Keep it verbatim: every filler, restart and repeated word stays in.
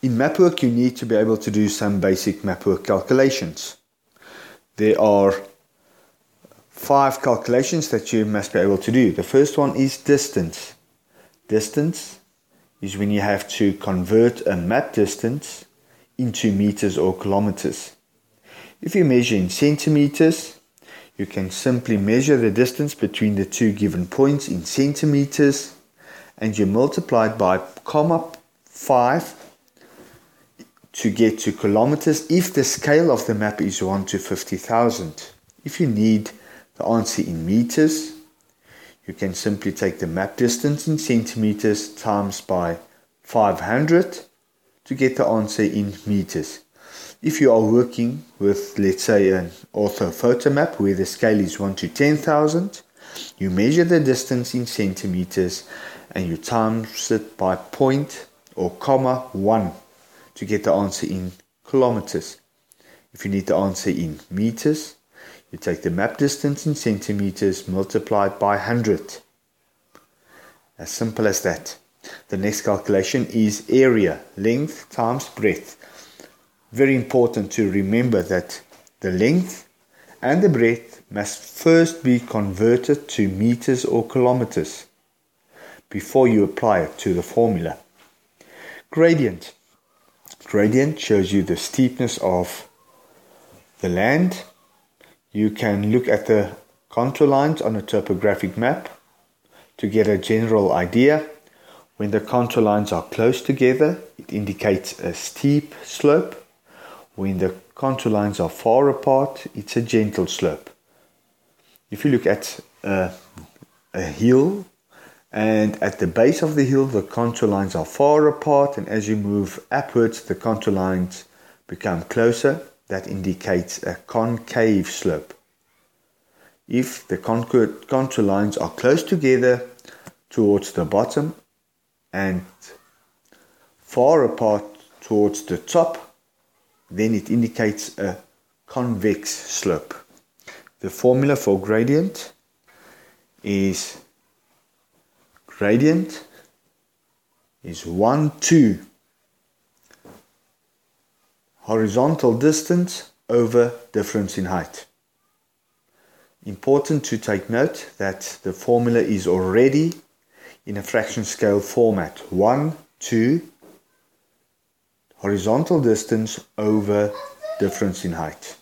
In MapWork, you need to be able to do some basic MapWork calculations. There are five calculations that you must be able to do. The first one is distance. Distance is when you have to convert a map distance into meters or kilometers. If you measure in centimeters, you can simply measure the distance between the two given points in centimeters, and you multiply it by comma five to get to kilometers if the scale of the map is one to fifty thousand. If you need the answer in meters, you can simply take the map distance in centimeters times by five hundred to get the answer in meters. If you are working with, let's say, an orthophoto map where the scale is one to ten thousand, you measure the distance in centimeters and you times it by point or comma one to get the answer in kilometers. If you need the answer in meters, you take the map distance in centimeters multiplied by one hundred. As simple as that. The next calculation is area, length times breadth. Very important to remember that the length and the breadth must first be converted to meters or kilometers before you apply it to the formula. Gradient. Gradient shows you the steepness of the land. You can look at the contour lines on a topographic map to get a general idea. When the contour lines are close together, it indicates a steep slope. When the contour lines are far apart, it's a gentle slope. If you look at a, a hill, and at the base of the hill the contour lines are far apart, and as you move upwards the contour lines become closer, that indicates a concave slope. If the contour, contour lines are close together towards the bottom and far apart towards the top, then it indicates a convex slope. The formula for gradient is gradient is one to horizontal distance over difference in height. Important to take note that the formula is already in a fraction scale format. one to horizontal distance over difference in height.